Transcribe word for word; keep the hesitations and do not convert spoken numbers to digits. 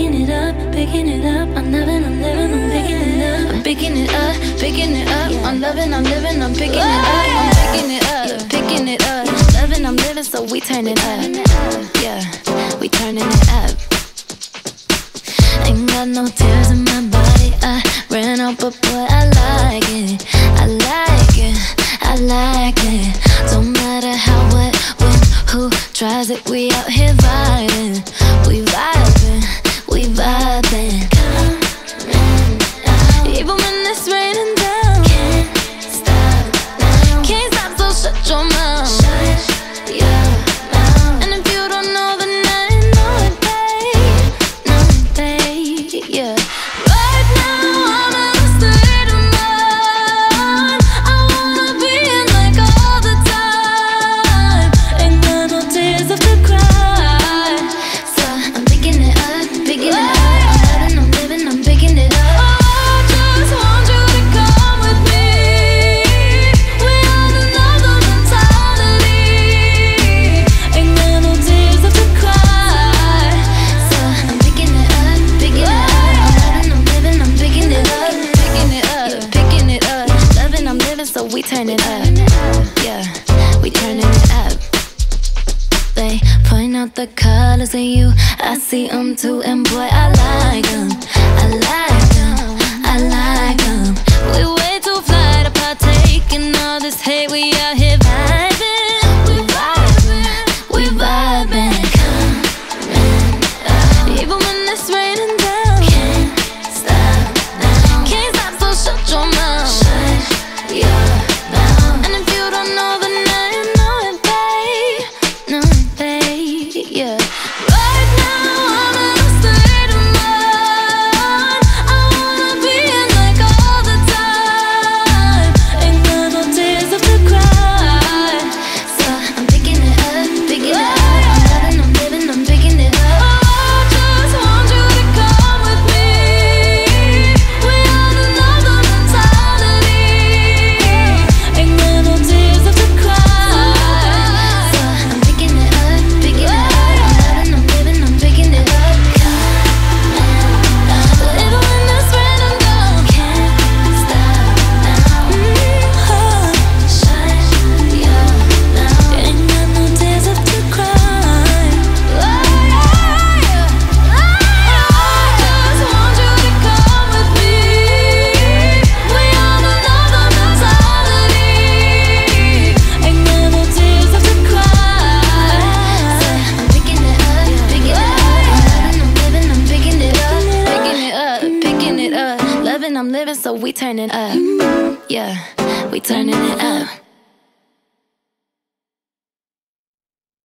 picking it up, picking it up. I'm loving, I'm living, I'm picking it up. I'm picking it up, picking it up. I'm loving, I'm living, I'm picking it up. I'm picking it up, picking it up. Loving, I'm living, so we turn it up. Yeah, we turning it up. Ain't got no tears in my body. I ran out, but boy, I like it. I like it, I like it. Don't matter how, what, when, who tries it. We out here vibing, we vibing, we vibing. Even when it's raining down, can't stop now. Can't stop, so shut your mouth. Shut your mouth. And if you don't know, then I know it, babe. Know it, babe, yeah. Right now I'm in a state of mind. I wanna be in like all the time. Ain't got no tears left to cry. So I'm picking it up, picking it up. I'm loving, I'm living, I'm picking it up. So we turn it up, yeah, we turning it up. They point out the colors in you, I see them too, and boy, I like them, I like them, I like them. We way too fly to partake in all this hate, we out here vibing, we vibing, we vibing. Coming up, even when it's raining down, can't stop now. Can't stop, so shut your mouth. Shut your mouth. I'm living, so we turning up, yeah, we turning it up.